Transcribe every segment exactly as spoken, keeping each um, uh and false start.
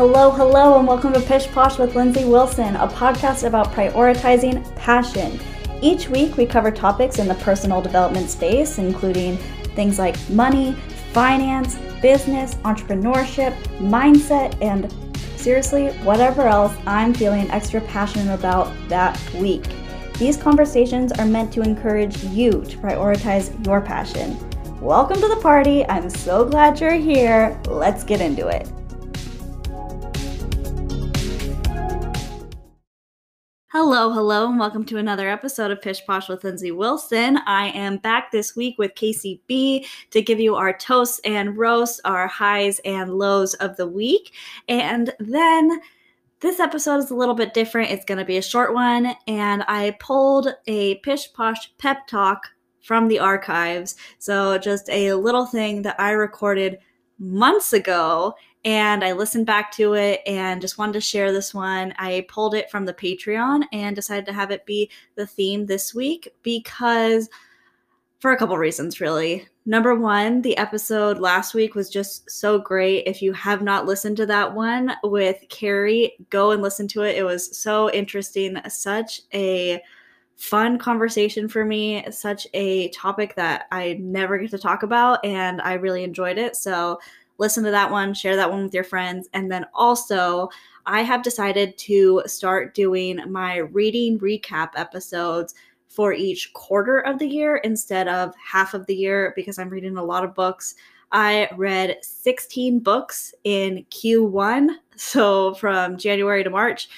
Hello, hello, and welcome to Pish Posh with Lindsay Wilson, a podcast about prioritizing passion. Each week, we cover topics in the personal development space, including things like money, finance, business, entrepreneurship, mindset, and seriously, whatever else I'm feeling extra passionate about that week. These conversations are meant to encourage you to prioritize your passion. Welcome to the party. I'm so glad you're here. Let's get into it. Hello, hello, and welcome to another episode of Pish Posh with Lindsay Wilson. I am back this week with Casey B to give you our toasts and roasts, our highs and lows of the week. And then this episode is a little bit different. It's going to be a short one, and I pulled a Pish Posh pep talk from the archives. So just a little thing that I recorded months ago, and I listened back to it and just wanted to share this one. I pulled it from the Patreon and decided to have it be the theme this week because for a couple reasons, really. Number one, the episode last week was just so great. If you have not listened to that one with Carrie, go and listen to it. It was so interesting. Such a fun conversation for me. Such a topic that I never get to talk about, and I really enjoyed it. So listen to that one, share that one with your friends. And then also, I have decided to start doing my reading recap episodes for each quarter of the year instead of half of the year because I'm reading a lot of books. I read sixteen books in Q one, so from January to March.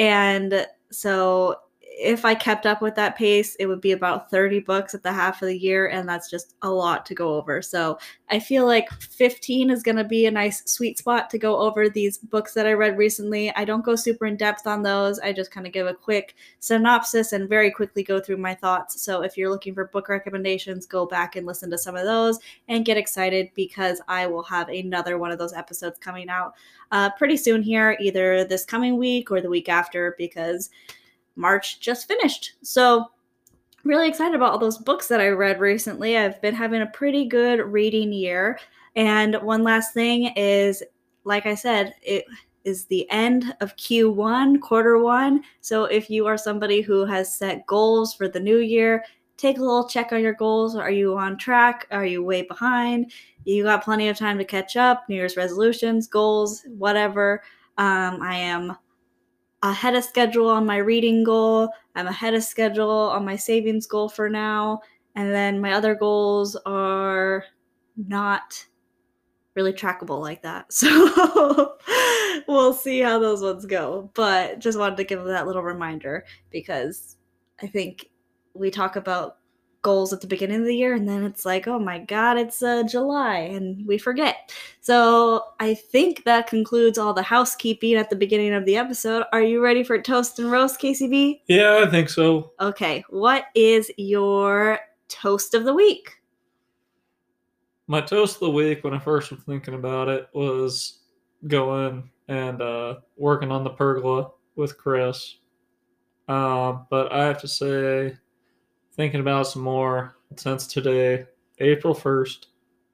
And so if I kept up with that pace, it would be about thirty books at the half of the year, and that's just a lot to go over. So I feel like fifteen is going to be a nice sweet spot to go over these books that I read recently. I don't go super in depth on those. I just kind of give a quick synopsis and very quickly go through my thoughts. So if you're looking for book recommendations, go back and listen to some of those and get excited because I will have another one of those episodes coming out uh, pretty soon here, either this coming week or the week after, because March just finished. So really excited about all those books that I read recently. I've been having a pretty good reading year. And one last thing is, like I said, it is the end of Q one, quarter one. So if you are somebody who has set goals for the new year, take a little check on your goals. Are you on track? Are you way behind? You got plenty of time to catch up. New Year's resolutions, goals, whatever. Um, I am ahead of schedule on my reading goal. I'm ahead of schedule on my savings goal for now. And then my other goals are not really trackable like that. So we'll see how those ones go. But just wanted to give that little reminder because I think we talk about goals at the beginning of the year and then it's like, oh my God, it's uh, July and we forget. So I think that concludes all the housekeeping at the beginning of the episode. Are you ready for toast and roast, K C B? Yeah, I think so. Okay, what is your toast of the week? My toast of the week, when I first was thinking about it, was going and uh, working on the pergola with Chris. Uh, but I have to say, thinking about it some more, since today, April first,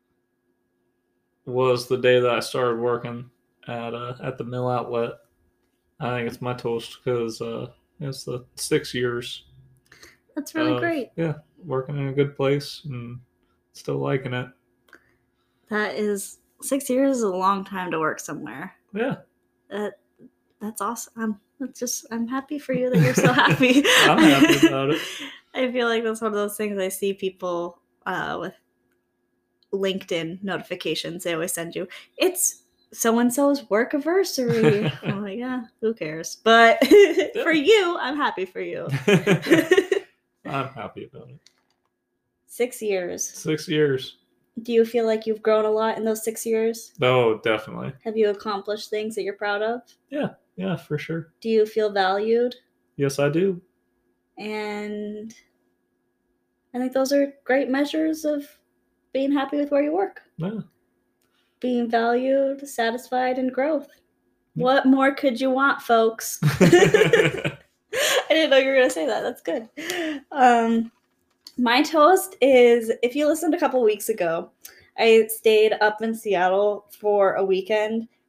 was the day that I started working at uh, at the mill outlet. I think it's my toast because uh, it's the six years. That's really of, great. Yeah, working in a good place and still liking it. That is, six years is a long time to work somewhere. Yeah. That that's awesome. I'm that's just I'm happy for you that you're so happy. I'm happy about it. I feel like that's one of those things I see people uh, with LinkedIn notifications. They always send you, it's so-and-so's work anniversary. I'm like, yeah, who cares? But for you, I'm happy for you. I'm happy about it. Six years. Six years. Do you feel like you've grown a lot in those six years? Oh, definitely. Have you accomplished things that you're proud of? Yeah, yeah, for sure. Do you feel valued? Yes, I do. And I think those are great measures of being happy with where you work. Yeah. Being valued, satisfied, and growth. Yeah. What more could you want, folks? I didn't know you were going to say that. That's good. Um, my toast is, if you listened a couple weeks ago, I stayed up in Seattle for a weekend,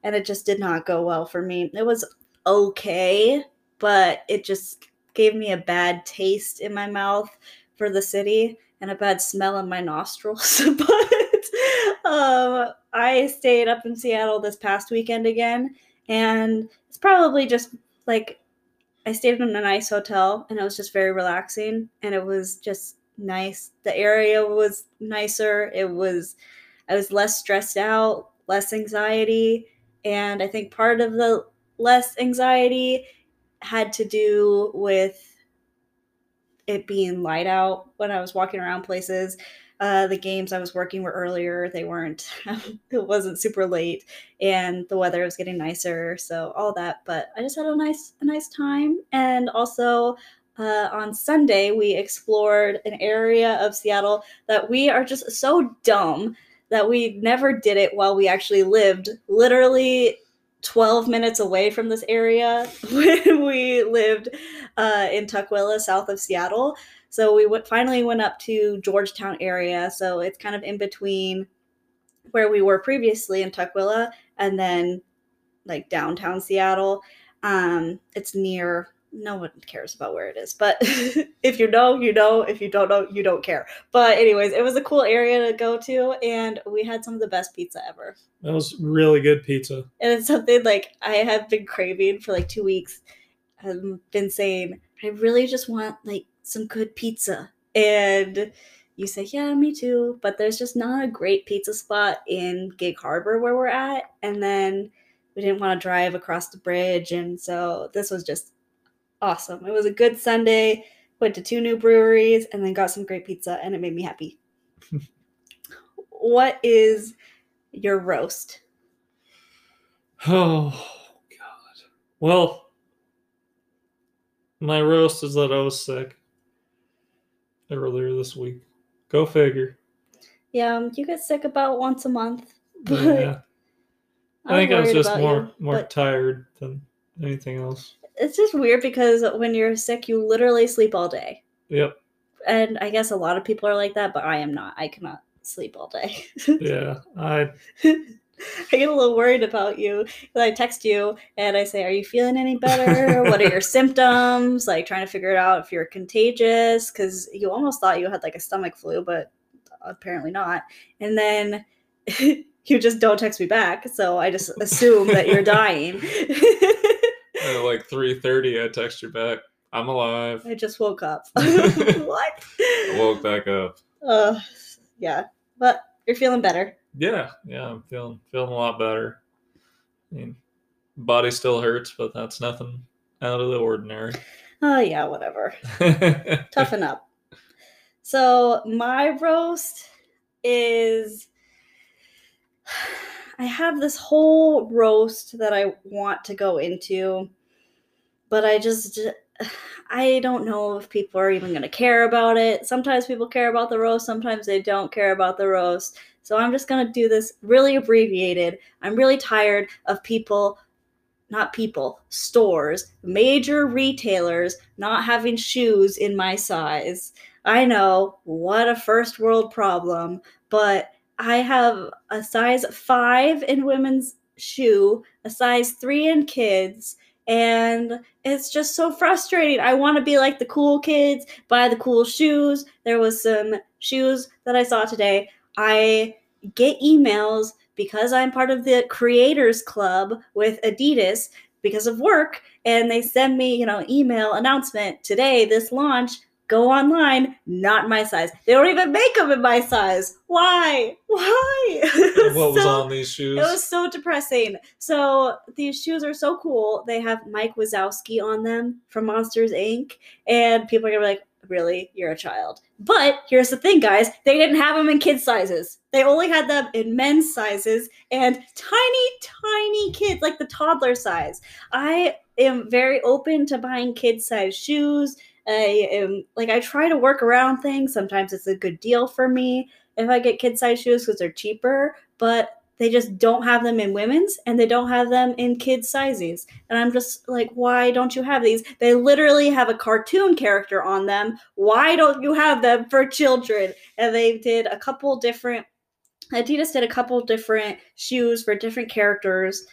and it just did not go well for me. It was okay, but it just gave me a bad taste in my mouth for the city and a bad smell in my nostrils. But um, I stayed up in Seattle this past weekend again, and it's probably just like I stayed in a nice hotel, and it was just very relaxing, and it was just nice. The area was nicer. It was I was less stressed out, less anxiety, and I think part of the less anxiety had to do with it being light out when I was walking around places. Uh, the games I was working were earlier. They weren't, it wasn't super late, and the weather was getting nicer. So all that, but I just had a nice, a nice time. And also uh, on Sunday, we explored an area of Seattle that we are just so dumb that we never did it while we actually lived literally twelve minutes away from this area when we lived uh, in Tukwila, south of Seattle. So we w- finally went up to Georgetown area. So it's kind of in between where we were previously in Tukwila and then like downtown Seattle. Um, it's near, no one cares about where it is, but if you know, you know, if you don't know, you don't care. But anyways, it was a cool area to go to, and we had some of the best pizza ever. That was really good pizza. And it's something like I have been craving for like two weeks. I've been saying, I really just want like some good pizza. And you say, yeah, me too. But there's just not a great pizza spot in Gig Harbor where we're at. And then we didn't want to drive across the bridge. And so this was just awesome. It was a good Sunday. Went to two new breweries and then got some great pizza, and it made me happy. What is your roast? Oh, God. Well, my roast is that I was sick earlier this week. Go figure. Yeah, um, you get sick about once a month. But Yeah. I think I was just more you, more tired than anything else. It's just weird because when you're sick, you literally sleep all day. Yep. And I guess a lot of people are like that, but I am not. I cannot sleep all day. Yeah, I... I get a little worried about you. I text you and I say, are you feeling any better? What are your symptoms? Like trying to figure it out if you're contagious, because you almost thought you had like a stomach flu, but apparently not. And then you just don't text me back, so I just assume that you're dying. At like three thirty, I text you back. I'm alive. I just woke up. What? I woke back up. Uh, yeah, but you're feeling better. Yeah, yeah, I'm feeling feeling a lot better. I mean, body still hurts, but that's nothing out of the ordinary. Oh yeah, whatever. Toughen up. So my roast is, I have this whole roast that I want to go into, but I just, I don't know if people are even going to care about it. Sometimes people care about the roast, sometimes they don't care about the roast. So I'm just going to do this really abbreviated. I'm really tired of people, not people, stores, major retailers not having shoes in my size. I know, what a first world problem, but I have a size five in women's shoe, a size three in kids, and it's just so frustrating. I want to be like the cool kids, buy the cool shoes. There was some shoes that I saw today. I get emails because I'm part of the creators club with Adidas because of work, and they send me, you know, email announcement today, this launch, go online, not my size. They don't even make them in my size. Why? Why? What was so, on these shoes? It was so depressing. So these shoes are so cool. They have Mike Wazowski on them from Monsters, Incorporated. And people are going to be like, really? You're a child. But here's the thing, guys. They didn't have them in kids' sizes. They only had them in men's sizes and tiny, tiny kids, like the toddler size. I am very open to buying kids-size shoes. I am, like, I try to work around things. Sometimes it's a good deal for me if I get kid-size shoes because they're cheaper, but they just don't have them in women's and they don't have them in kids' sizes. And I'm just like, why don't you have these? They literally have a cartoon character on them. Why don't you have them for children? And they did a couple different, Adidas did a couple different shoes for different characters.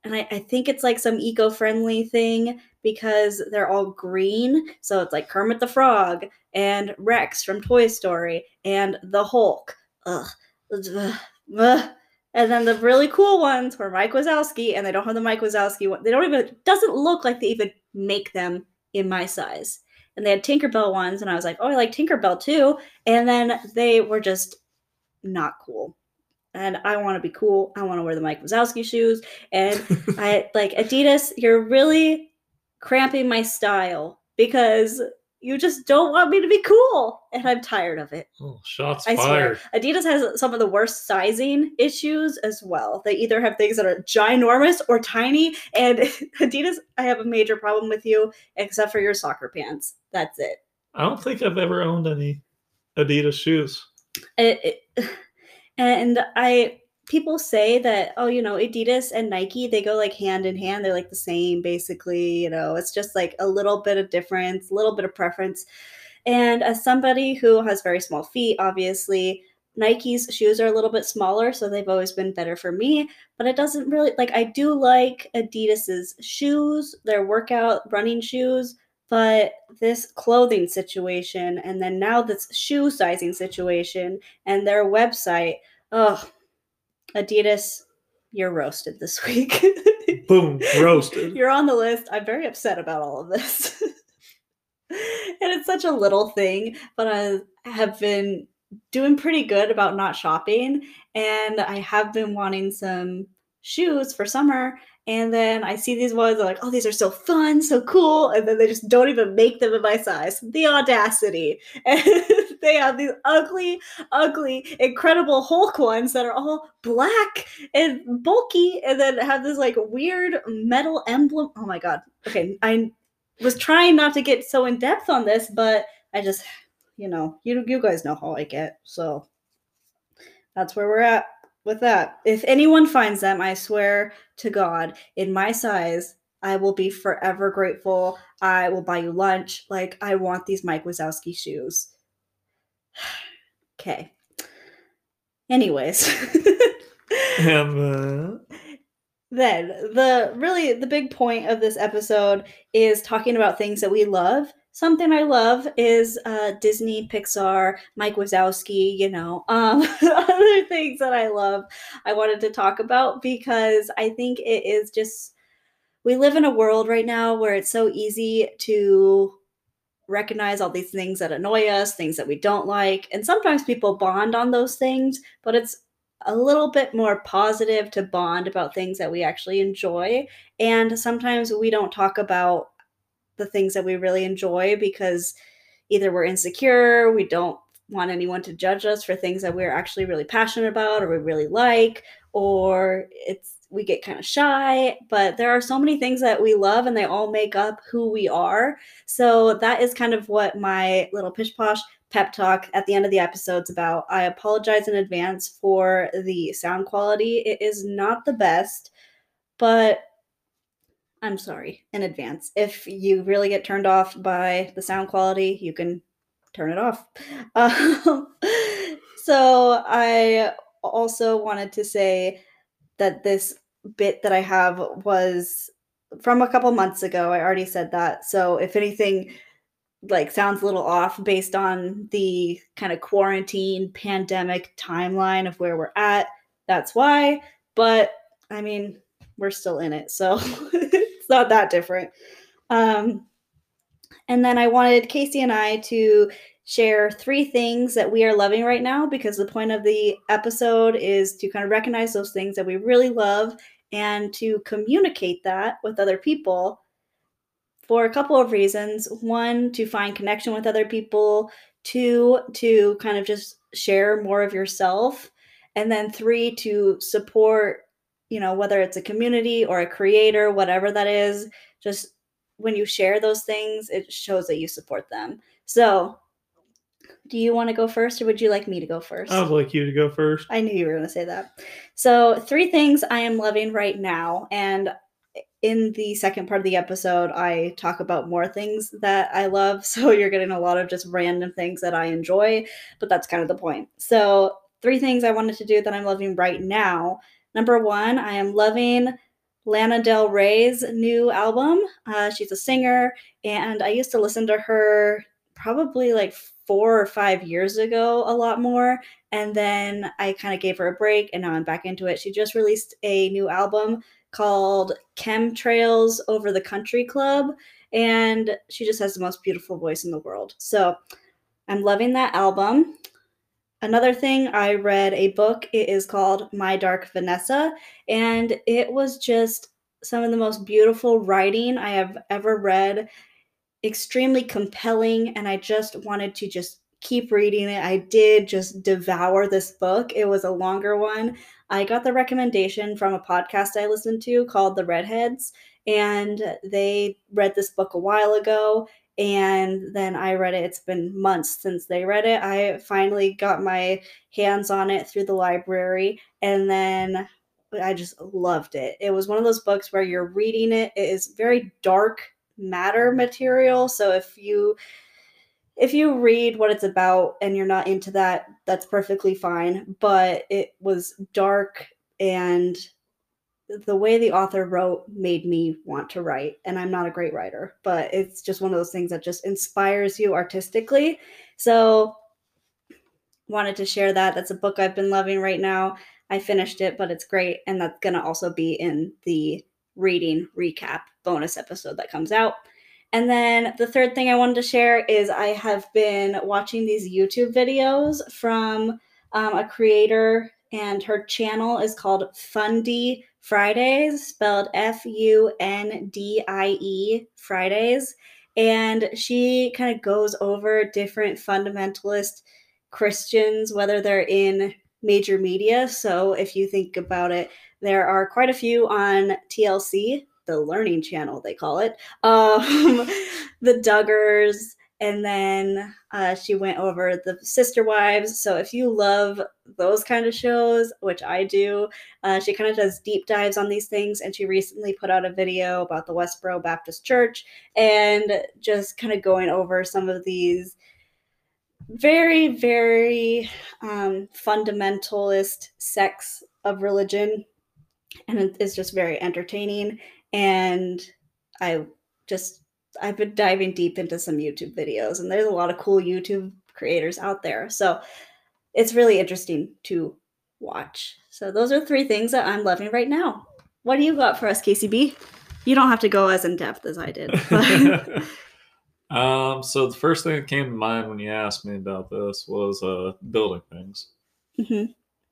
and I, I think it's like some eco-friendly thing because they're all green. So it's like Kermit the Frog and Rex from Toy Story and the Hulk. Ugh. Ugh. Ugh. And then the really cool ones were Mike Wazowski, and they don't have the Mike Wazowski one. They don't even, it doesn't look like they even make them in my size. And they had Tinkerbell ones, and I was like, oh, I like Tinkerbell too. And then they were just not cool. And I want to be cool. I want to wear the Mike Wazowski shoes. And I like Adidas, you're really cramping my style because you just don't want me to be cool. And I'm tired of it. Oh, shots I fired. swear. Adidas has some of the worst sizing issues as well. They either have things that are ginormous or tiny. And Adidas, I have a major problem with you, except for your soccer pants. That's it. I don't think I've ever owned any Adidas shoes. It, it, and I people say that, oh, you know, Adidas and Nike, they go like hand in hand. They're like the same, basically. You know, it's just like a little bit of difference, a little bit of preference. And as somebody who has very small feet, obviously, Nike's shoes are a little bit smaller, so they've always been better for me. But it doesn't really, like, I do like Adidas's shoes, their workout running shoes, but this clothing situation, and then now this shoe sizing situation, and their website, oh, Adidas, you're roasted this week. Boom, roasted. You're on the list. I'm very upset about all of this. And it's such a little thing, but I have been doing pretty good about not shopping, and I have been wanting some shoes for summer, and then I see these ones, I'm like, oh, these are so fun, so cool, and then they just don't even make them in my size. The audacity. And they have these ugly, ugly, incredible Hulk ones that are all black and bulky, and then have this like weird metal emblem. Oh my god. Okay, I was trying not to get so in depth on this, but I just, you know, you you guys know how I get, so that's where we're at with that. If anyone finds them, I swear to God, in my size, I will be forever grateful. I will buy you lunch. Like, I want these Mike Wazowski shoes. Okay. Anyways. And uh... Then the really the big point of this episode is talking about things that we love. Something I love is uh, Disney, Pixar, Mike Wazowski, you know, um, other things that I love I wanted to talk about because I think it is just, we live in a world right now where it's so easy to recognize all these things that annoy us, things that we don't like, and sometimes people bond on those things, but it's a little bit more positive to bond about things that we actually enjoy. And sometimes we don't talk about the things that we really enjoy because either we're insecure, we don't want anyone to judge us for things that we're actually really passionate about or we really like, or it's we get kind of shy. But there are so many things that we love and they all make up who we are. So that is kind of what my little pish posh pep talk at the end of the episode's about. I apologize in advance for the sound quality. It is not the best, but I'm sorry in advance. If you really get turned off by the sound quality, you can turn it off. Um, so I also wanted to say that this bit that I have was from a couple months ago. I already said that. So if anything like sounds a little off based on the kind of quarantine pandemic timeline of where we're at, that's why. But I mean, we're still in it, so it's not that different. Um, and then I wanted Casey and I to share three things that we are loving right now, because the point of the episode is to kind of recognize those things that we really love and to communicate that with other people for a couple of reasons. One, to find connection with other people. Two, to kind of just share more of yourself. And then three, to support, you know, whether it's a community or a creator, whatever that is, just when you share those things, it shows that you support them. So do you want to go first, or would you like me to go first? I would like you to go first. I knew you were going to say that. So three things I am loving right now. And in the second part of the episode, I talk about more things that I love. So you're getting a lot of just random things that I enjoy, but that's kind of the point. So three things I wanted to do that I'm loving right now. Number one, I am loving Lana Del Rey's new album. Uh, she's a singer, and I used to listen to her probably like four or five years ago a lot more. And then I kind of gave her a break, and now I'm back into it. She just released a new album called Chemtrails Over the Country Club, and she just has the most beautiful voice in the world. So I'm loving that album. Another thing, I read a book. It is called My Dark Vanessa, and it was just some of the most beautiful writing I have ever read. Extremely compelling, and I just wanted to just keep reading it. I did just devour this book. It was a longer one. I got the recommendation from a podcast I listened to called The Redheads, and they read this book a while ago, and then I read it. It's been months since they read it. I finally got my hands on it through the library, and then I just loved it. It was one of those books where you're reading it. It is very dark matter material, so if you if you read what it's about and you're not into that, that's perfectly fine. But it was dark, and the way the author wrote made me want to write. And I'm not a great writer, but it's just one of those things that just inspires you artistically. So wanted to share that. That's a book I've been loving right now. I finished it, but it's great, and that's going to also be in the reading recap bonus episode that comes out. And then the third thing I wanted to share is I have been watching these YouTube videos from um, a creator, and her channel is called Fundy Fridays, spelled F U N D I E Fridays. And she kind of goes over different fundamentalist Christians, whether they're in major media. So if you think about it, there are quite a few on T L C, the Learning Channel, they call it, um, the Duggars, and then uh, she went over the Sister Wives. So if you love those kind of shows, which I do, uh, she kind of does deep dives on these things. And she recently put out a video about the Westboro Baptist Church and just kind of going over some of these very, very um, fundamentalist sects of religion, and it's just very entertaining. And I just I've been diving deep into some YouTube videos, and there's a lot of cool YouTube creators out there, so it's really interesting to watch. So those are three things that I'm loving right now. What do you got for us, K C B? You don't have to go as in depth as I did. But Um, so the first thing that came to mind when you asked me about this was uh, building things. mm-hmm.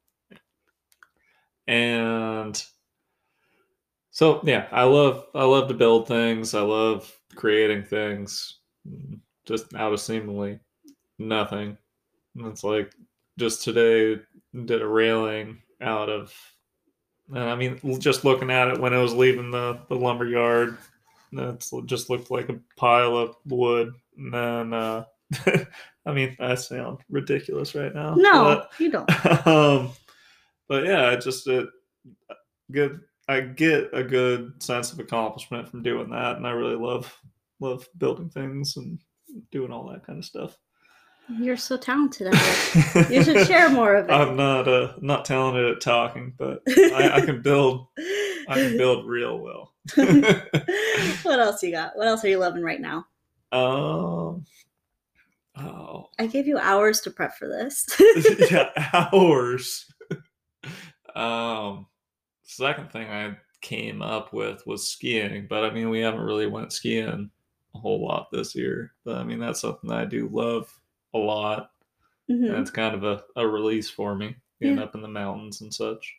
And so yeah, I love I love to build things. I love creating things just out of seemingly nothing. And it's like just today did a railing out of, and I mean just looking at it when I was leaving the, the lumber yard, it just looked like a pile of wood. And then, uh, I mean, I sound ridiculous right now. No, but, you don't. Um, but yeah, it just it good. I get a good sense of accomplishment from doing that, and I really love love building things and doing all that kind of stuff. You're so talented at it. You should share more of it. I'm not uh not talented at talking, but I, I can build. I can build real well. What else you got? What else are you loving right now? Um. Oh. I gave you hours to prep for this. Yeah, hours. um. Second thing I came up with was skiing, but I mean we haven't really went skiing a whole lot this year. But I mean that's something that I do love a lot. Mm-hmm. And it's kind of a, a release for me, getting yeah. up in the mountains and such.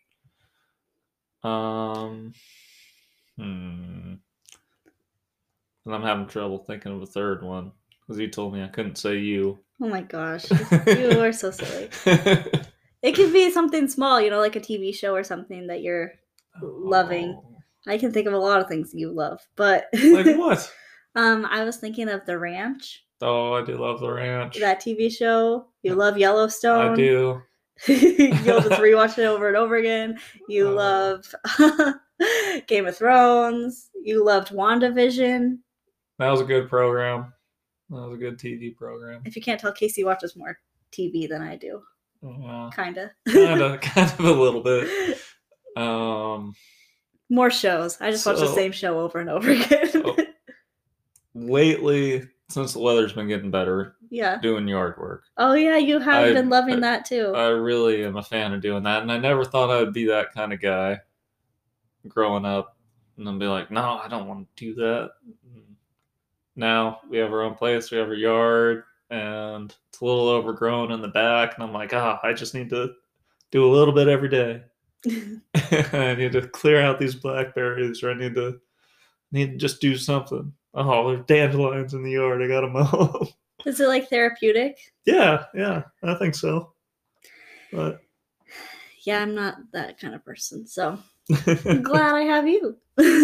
Um, hmm. And I'm having trouble thinking of a third one because you told me I couldn't say you. Oh my gosh, you are so silly. It could be something small, you know, like a T V show or something that you're oh. loving. I can think of a lot of things you love, but like what? um, I was thinking of The Ranch. Oh, I do love The Ranch. That T V show. You love Yellowstone. I do. You'll just rewatch it over and over again. You oh. love Game of Thrones. You loved WandaVision. That was a good program. That was a good T V program. If you can't tell, Casey watches more T V than I do. Yeah. Kinda. Kinda. Kind of a little bit. Um, More shows. I just watch the So- same show over and over again. Oh. Lately, since the weather's been getting better, Yeah. doing yard work. Oh yeah, you have I- been loving I- that too. I really am a fan of doing that, and I never thought I would be that kind of guy growing up, and then be like, no, I don't want to do that. Now we have our own place, we have our yard, and it's a little overgrown in the back, and I'm like, ah, I just need to do a little bit every day. I need to clear out these blackberries, or I need to need to just do something. Oh, there's dandelions in the yard. I gotta mow them. Is it like therapeutic? Yeah, yeah, I think so. But Yeah, I'm not that kind of person, so I'm glad I have you.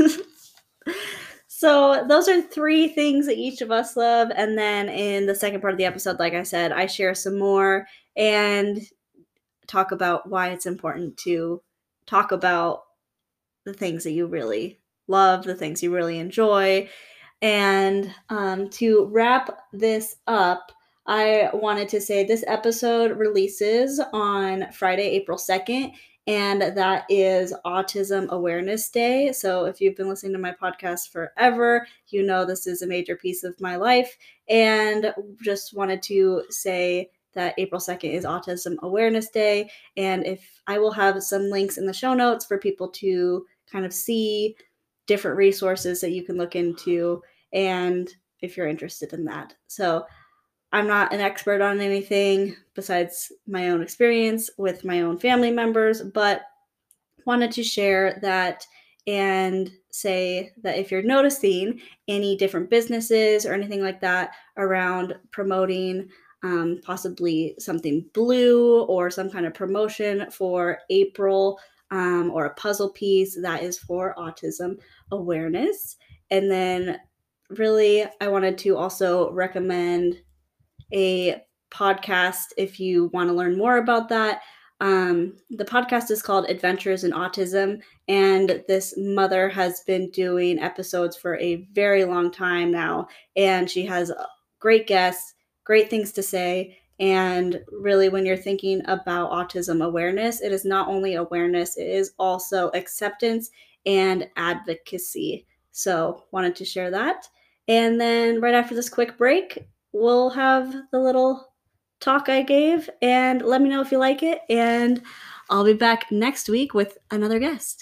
So those are three things that each of us love, and then in the second part of the episode, like I said, I share some more and talk about why it's important to talk about the things that you really love, the things you really enjoy. And um, to wrap this up, I wanted to say this episode releases on Friday, April second, and that is Autism Awareness Day. So if you've been listening to my podcast forever, you know this is a major piece of my life. And just wanted to say that April second is Autism Awareness Day. And if I will have some links in the show notes for people to kind of see different resources that you can look into, and if you're interested in that. So I'm not an expert on anything besides my own experience with my own family members, but wanted to share that and say that if you're noticing any different businesses or anything like that around promoting um, possibly something blue or some kind of promotion for April, um, or a puzzle piece that is for autism awareness. And then really, I wanted to also recommend a podcast if you want to learn more about that. Um, the podcast is called Adventures in Autism, and this mother has been doing episodes for a very long time now, and she has great guests, great things to say. And really, when you're thinking about autism awareness, it is not only awareness, it is also acceptance and advocacy. So wanted to share that. And then right after this quick break, we'll have the little talk I gave, and let me know if you like it. And I'll be back next week with another guest.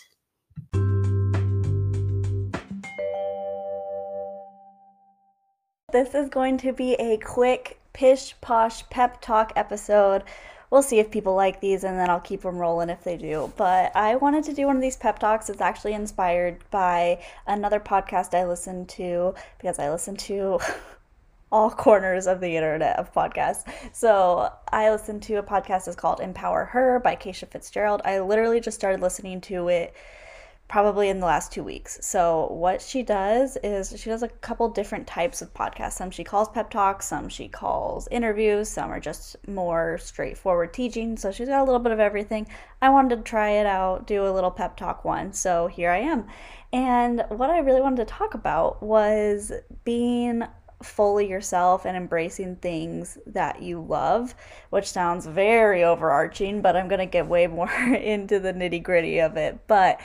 This is going to be a quick pish posh pep talk episode. We'll see if people like these, and then I'll keep them rolling if they do. But I wanted to do one of these pep talks. It's actually inspired by another podcast I listened to, because I listen to all corners of the internet of podcasts. So I listened to a podcast that's called Empower Her by Keisha Fitzgerald. I literally just started listening to it probably in the last two weeks. So what she does is she does a couple different types of podcasts. Some she calls pep talks, some she calls interviews, some are just more straightforward teaching. So she's got a little bit of everything. I wanted to try it out, do a little pep talk one. So here I am. And what I really wanted to talk about was being fully yourself and embracing things that you love, which sounds very overarching, but I'm going to get way more into the nitty gritty of it. But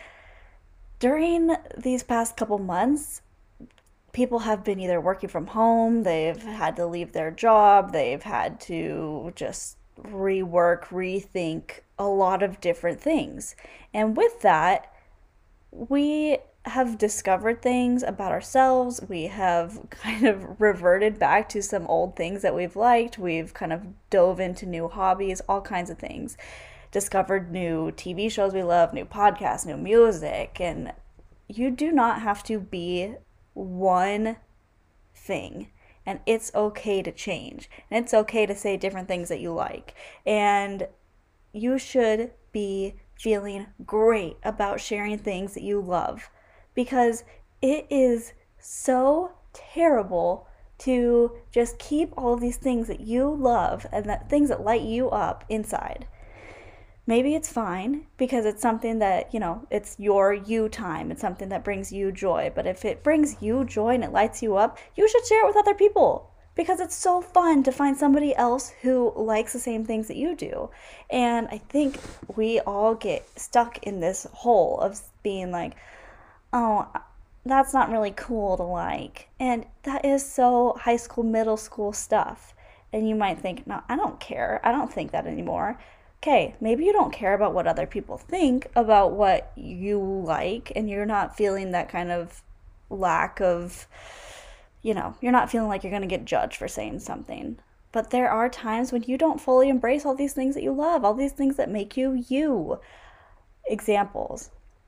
during these past couple months, people have been either working from home, they've had to leave their job, they've had to just rework, rethink a lot of different things. And with that, we have discovered things about ourselves. We have kind of reverted back to some old things that we've liked. We've kind of dove into new hobbies, all kinds of things. Discovered new T V shows we love, new podcasts, new music. And you do not have to be one thing. And it's okay to change. And it's okay to say different things that you like. And you should be feeling great about sharing things that you love, because it is so terrible to just keep all of these things that you love and that things that light you up inside. Maybe it's fine because it's something that, you know, it's your you time. It's something that brings you joy. But if it brings you joy and it lights you up, you should share it with other people. because it's so fun to find somebody else who likes the same things that you do. And I think we all get stuck in this hole of being like, oh, that's not really cool to like. And that is so high school, middle school stuff. And you might think, no, I don't care. I don't think that anymore. Okay, maybe you don't care about what other people think about what you like, and you're not feeling that kind of lack of, you know, you're not feeling like you're going to get judged for saying something. But there are times when you don't fully embrace all these things that you love, all these things that make you you. Examples.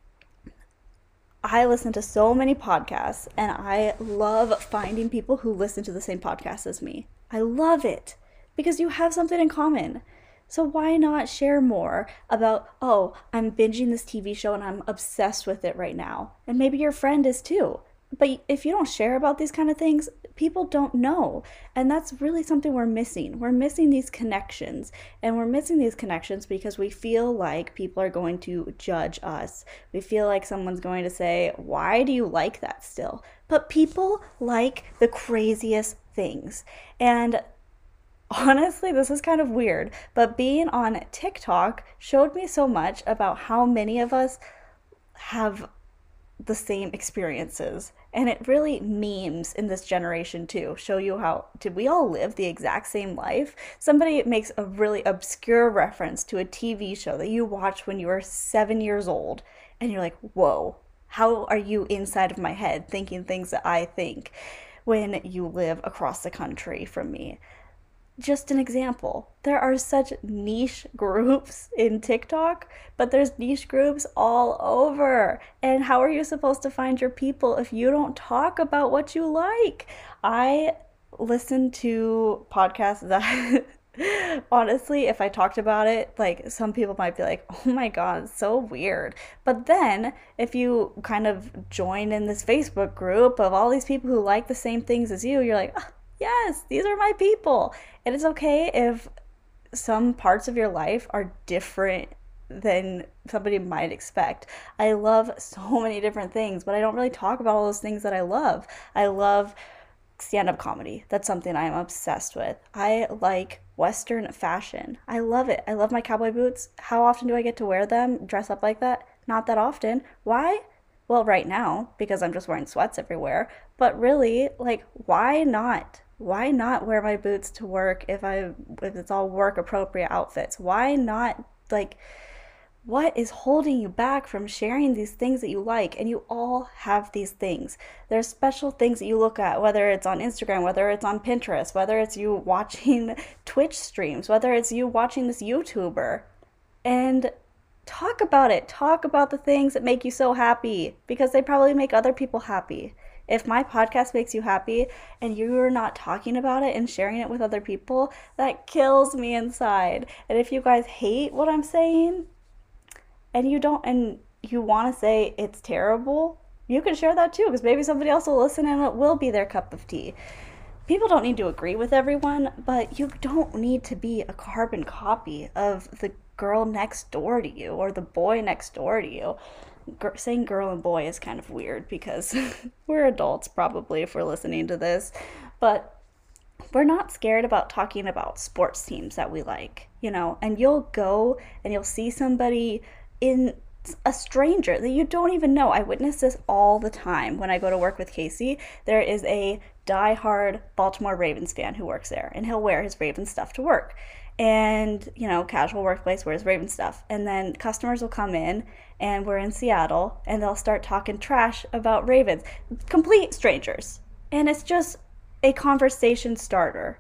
I listen to so many podcasts, and I love finding people who listen to the same podcast as me. I love it because you have something in common. So why not share more about, oh, I'm binging this T V show and I'm obsessed with it right now. And maybe your friend is too. But if you don't share about these kind of things, people don't know. And that's really something we're missing. We're missing these connections. And we're missing these connections because we feel like people are going to judge us. We feel like someone's going to say, why do you like that still? But people like the craziest things. And honestly, this is kind of weird, but being on TikTok showed me so much about how many of us have the same experiences. And it really memes in this generation too show you how did we all live the exact same life. Somebody makes a really obscure reference to a T V show that you watched when you were seven years old, and you're like, whoa, how are you inside of my head thinking things that I think when you live across the country from me? Just an example. There are such niche groups in TikTok, but there's niche groups all over. And how are you supposed to find your people if you don't talk about what you like? I listen to podcasts that honestly, if I talked about it, like some people might be like, oh my God, it's so weird. But then if you kind of join in this Facebook group of all these people who like the same things as you, you're like, oh, yes, these are my people. And it's okay if some parts of your life are different than somebody might expect. I love so many different things, but I don't really talk about all those things that I love. I love stand-up comedy. That's something I'm obsessed with. I like Western fashion. I love it. I love my cowboy boots. How often do I get to wear them, dress up like that? Not that often. Why? Well, right now, because I'm just wearing sweats everywhere. But really, like, why not? Why not wear my boots to work if I if it's all work appropriate outfits? Why not, like, what is holding you back from sharing these things that you like? And you all have these things. There's special things that you look at, whether it's on Instagram, whether it's on Pinterest, whether it's you watching Twitch streams, whether it's you watching this YouTuber. And talk about it. Talk about the things that make you so happy, because they probably make other people happy. If my podcast makes you happy and you're not talking about it and sharing it with other people, that kills me inside. And if you guys hate what I'm saying and you don't, and you want to say it's terrible, you can share that too, because maybe somebody else will listen and it will be their cup of tea. People don't need to agree with everyone, but you don't need to be a carbon copy of the girl next door to you or the boy next door to you. Saying girl and boy is kind of weird because we're adults probably if we're listening to this, but we're not scared about talking about sports teams that we like, you know, and you'll go and you'll see somebody in a stranger that you don't even know. I witness this all the time when I go to work with Casey. There is a diehard Baltimore Ravens fan who works there, and he'll wear his Ravens stuff to work. And, you know, casual workplace wears Raven stuff. And then customers will come in, and we're in Seattle, and they'll start talking trash about Ravens. Complete strangers. And it's just a conversation starter.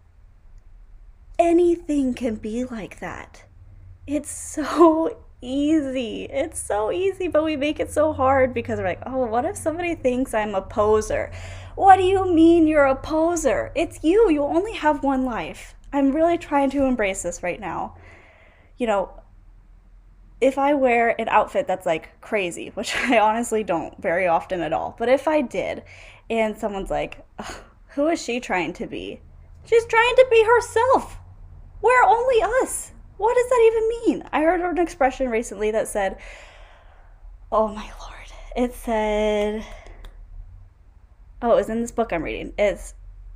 Anything can be like that. It's so easy. It's so easy, but we make it so hard because we're like, oh, what if somebody thinks I'm a poser? What do you mean you're a poser? It's you. You only have one life. I'm really trying to embrace this right now. You know, if I wear an outfit that's like crazy, which I honestly don't very often at all, but if I did, and someone's like, who is she trying to be? She's trying to be herself. We're only us. What does that even mean? I heard an expression recently that said, oh my Lord. It said, oh, it was in this book I'm reading. It's,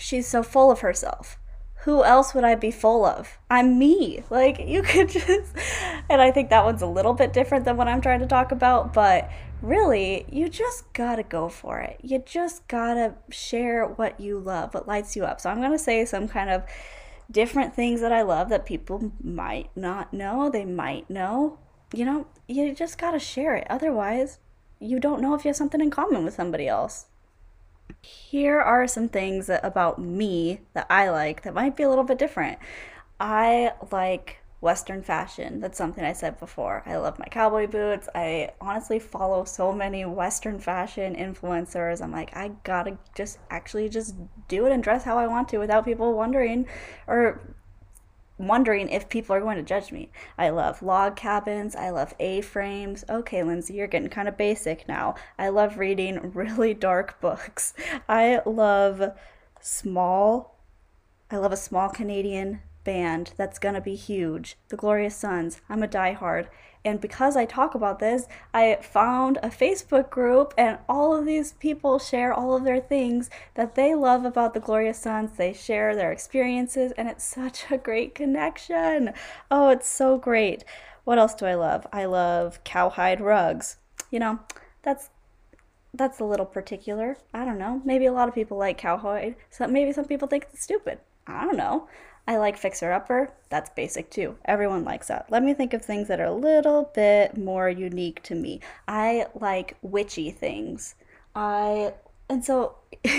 she's so full of herself. Who else would I be full of? I'm me. Like, you could just, and I think that one's a little bit different than what I'm trying to talk about, but really, you just gotta go for it. You just gotta share what you love, what lights you up. So I'm gonna say some kind of different things that I love that people might not know, they might know. You know, you just gotta share it. Otherwise, you don't know if you have something in common with somebody else. Here are some things that, about me that I like that might be a little bit different. I like Western fashion. That's something I said before. I love my cowboy boots. I honestly follow so many Western fashion influencers. I'm like, I gotta just actually just do it and dress how I want to without people wondering or wondering if people are going to judge me. I love log cabins. I love A-frames. Okay, Lindsay, you're getting kind of basic now. I love reading really dark books. I love small, I love a small Canadian band that's gonna be huge, the Glorious Sons. I'm a diehard. And because I talk about this, I found a Facebook group, and all of these people share all of their things that they love about the Glorious Sons. They share their experiences, and it's such a great connection. Oh, it's so great. What else do I love? I love cowhide rugs. You know, that's that's a little particular. I don't know. Maybe a lot of people like cowhide. So maybe some people think it's stupid. I don't know. I like Fixer Upper. That's basic too. Everyone likes that. Let me think of things that are a little bit more unique to me. I like witchy things. I, and so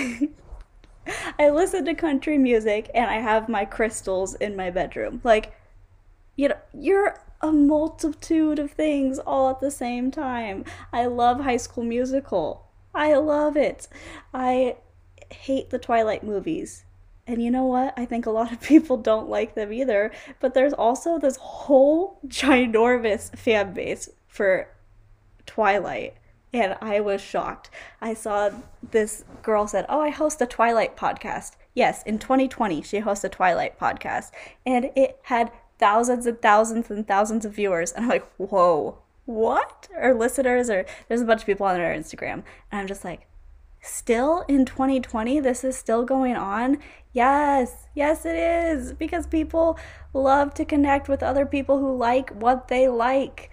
I listen to country music and I have my crystals in my bedroom. Like, you know, you're a multitude of things all at the same time. I love High School Musical. I love it. I hate the Twilight movies. And you know what? I think a lot of people don't like them either. But there's also this whole ginormous fan base for Twilight. And I was shocked. I saw this girl said, oh, I host a Twilight podcast. Yes, in twenty twenty, she hosts a Twilight podcast. And it had thousands and thousands and thousands of viewers. And I'm like, whoa, what? Or listeners, or there's a bunch of people on her Instagram. And I'm just like, still in twenty twenty, this is still going on? Yes, yes it is, because people love to connect with other people who like what they like.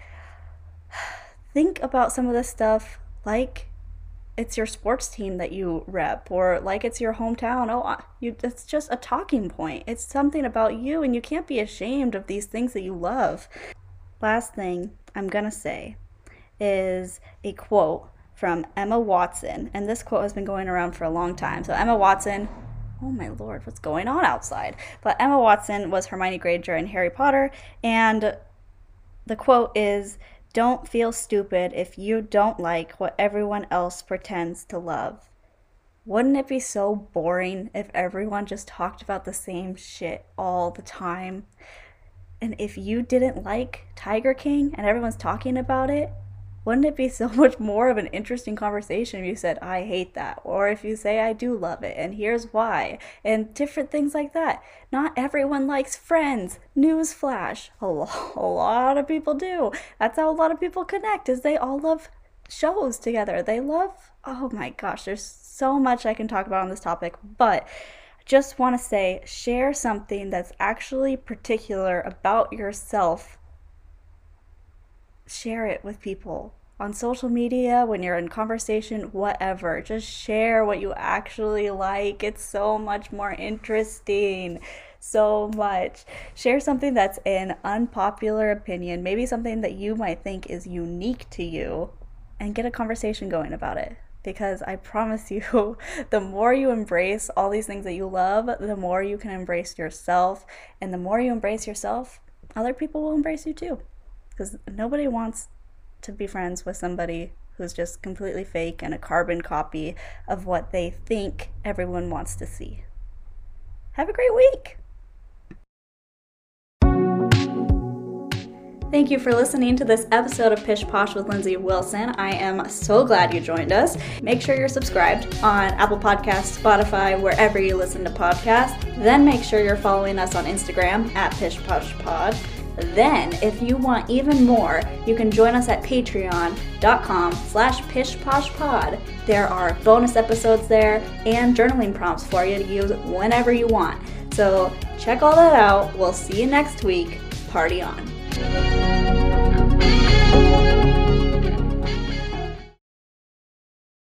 Think about some of this stuff like it's your sports team that you rep, or like it's your hometown. Oh, you, it's just a talking point. It's something about you, and you can't be ashamed of these things that you love. Last thing I'm gonna say is a quote from Emma Watson, and this quote has been going around for a long time. So Emma Watson, oh my lord, what's going on outside? But Emma Watson was Hermione Granger in Harry Potter, and the quote is, "Don't feel stupid if you don't like what everyone else pretends to love." Wouldn't it be so boring if everyone just talked about the same shit all the time? And if you didn't like Tiger King and everyone's talking about it, wouldn't it be so much more of an interesting conversation if you said, I hate that, or if you say, I do love it, and here's why, and different things like that. Not everyone likes Friends. Newsflash. A, lo- a lot of people do. That's how a lot of people connect, is they all love shows together. They love, oh my gosh, there's so much I can talk about on this topic, but I just want to say, share something that's actually particular about yourself. Share it with people on social media, when you're in conversation, whatever. Just share what you actually like. It's so much more interesting. So much. Share something that's an unpopular opinion, maybe something that you might think is unique to you, and get a conversation going about it. Because I promise you, the more you embrace all these things that you love, the more you can embrace yourself. And the more you embrace yourself, other people will embrace you too. Because nobody wants to be friends with somebody who's just completely fake and a carbon copy of what they think everyone wants to see. Have a great week! Thank you for listening to this episode of Pish Posh with Lindsay Wilson. I am so glad you joined us. Make sure you're subscribed on Apple Podcasts, Spotify, wherever you listen to podcasts. Then make sure you're following us on Instagram at Pish Posh Pod. Then, if you want even more, you can join us at patreon.com slash pishposhpod. There are bonus episodes there and journaling prompts for you to use whenever you want. So check all that out. We'll see you next week. Party on.